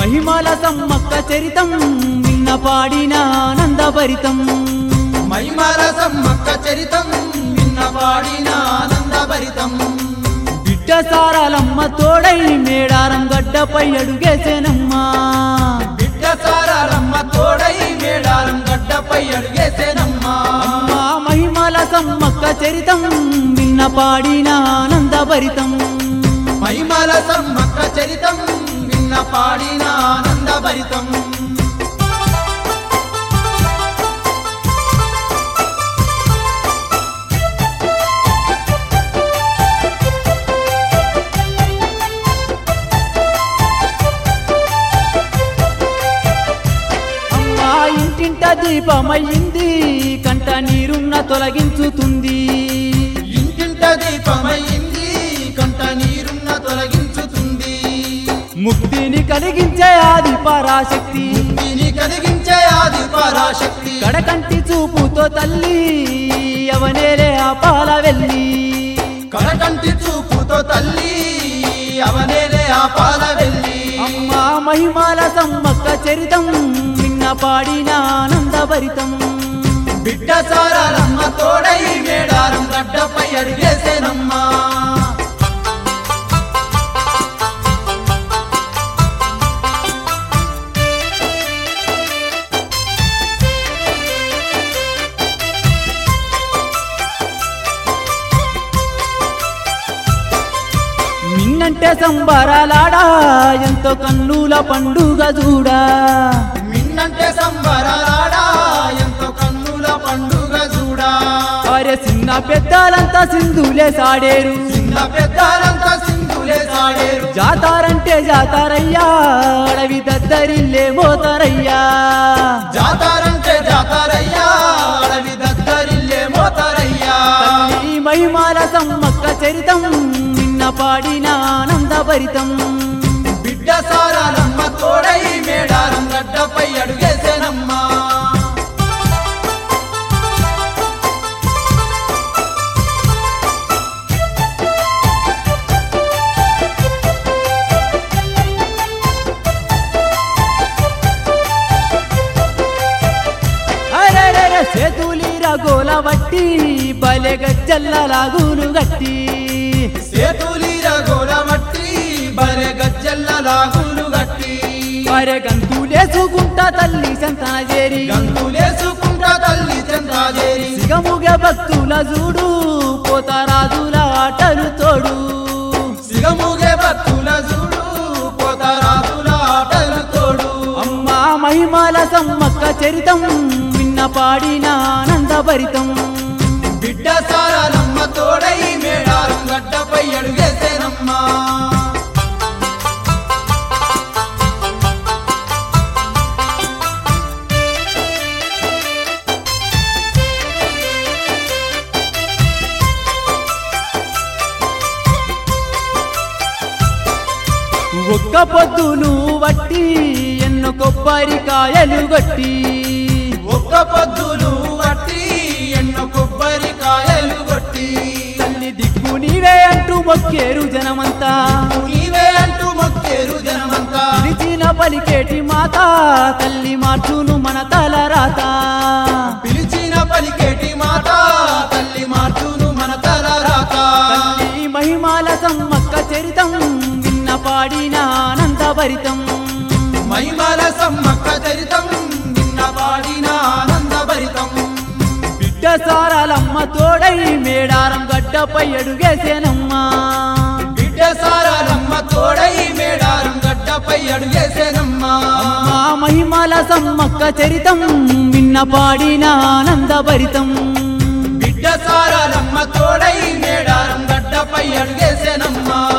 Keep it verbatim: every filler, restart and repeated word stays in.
మహిమల సమ్మక్క చరితం విన్న పాడిన ఆనందభరితం మహిమల సమ్మక్క చరితం విన్న పాడిన ఆనందభరితం బిడ్డ సారాలమ్మ తోడై మేడారం గడ్డపై అడుగేసేనమ్మా బిడ్డ సారాలమ్మ తోడై మేడారం గడ్డపై అడుగేసేనమ్మా అమ్మా మహిమల సమ్మక్క చరితం విన్న పాడిన ఆనందభరితం మహిమల సమ్మక్క చరితం విన్న పాడిన ఆనందభరితం అమ్మా ఇంటింట దీపమయ్యింది కంట నీరున్న తొలగించుతుంది ఇంటింట దీపమయ్యింది కంట నీరున్న తొలగించుతుంది ముక్తిని కలిగించే ఆది పరాశక్తి దీని కలిగించే ఆది పరాశక్తి కడకంటి చూపుతో తల్లి అవనేలే ఆ పాల వెళ్ళి కడకంటి చూపుతో తల్లి అవనేలే ఆ పాల వెళ్ళి అమ్మా మహిమాల సమ్మక్క చరితం విన్న పాడిన ఆనందభరితం బిడ్డ సారాలమ్మ తోడై మేడారం గడ్డపై అడిగేసేనమ్మా నిన్నంటే సంబరాలాడా ఎంతో కన్నుల పండుగ చూడా మిన్నంటే సంబరాలాడా ఎంతో కన్నుల పండుగ చూడా అరే చిన్న పెద్దలంతా సింధులే సాడేరు చిన్న పెద్దలంతా సింధులే సాడేరు జాతారంటే జాతారయ్యా అడవి దద్దరిల్లే మోతారయ్యా జాతారంటే జాతారయ్యా అడవి దద్దరిల్లే మోతారయ్యా తల్లి మహిమాల సమ్మక్క చరితం విన్న పాడిన ఆనందభరితం బిడ్డ సారాలమ్మ తోడై మేడారం గడ్డపై అడుగేసేనమ్మా అరెరెరె సేతులీర గోల వట్టి బలె గజ్జల్ల లాగులు గట్టి సేతులీర గోలమట్టి బరె గజ్జల్ల లాగులు గట్టి అరే గంతులేసుకుంటా తల్లి సంతన చేరి గంతులేసుకుంటా తల్లి చంద్రాజేరి సిగముగ భక్తుల చూడు పోతారాజుల ఆటలు తోడు సిగముగే భక్తుల చూడు పోతరాజుల ఆటలు తోడు అమ్మా మహిమాల సమ్మక్క చరితం విన్న పాడిన ఆనందభరితం బిడ్డ సారాలమ్మ తోడై మేడారం గడ్డపై అడుగేసేనమ్మా ఒక్క పొద్దులు వట్టి ఎన్నో కొబ్బరికాయలు గట్టి ఒక్క పొద్దులు వట్టి ఎన్నో కొబ్బరికాయలు కొట్టి తల్లి దిక్కు నీవే అంటూ మొక్కేరు జనమంతా నీవే అంటూ మొక్కేరు జనమంతా పిలిచిన పలికేటి మాత తల్లి మార్చును మన తల రాత పిలిచిన పలికేటి మాట తల్లి మార్చును మన తల రాత తల్లి మహిమాల సమ్మక్క చరితం విన్న పాడిన ఆనందభరితం మహిమల సమ్మక్క చరితం నిన్న పాడిన ఆనందభరితం బిడ్డ సారాలమ్మ తోడై మేడారం గడ్డపై అడుగేసేనమ్మా బిడ్డ సారాలమ్మ తోడై మేడారం గడ్డపై అడుగేసేనమ్మా అమ్మా మహిమాల సమ్మక్క చరితం విన్న పాడిన ఆనందభరితం బిడ్డ సారాలమ్మ తోడై మేడారం గడ్డపై అడుగేసేనమ్మా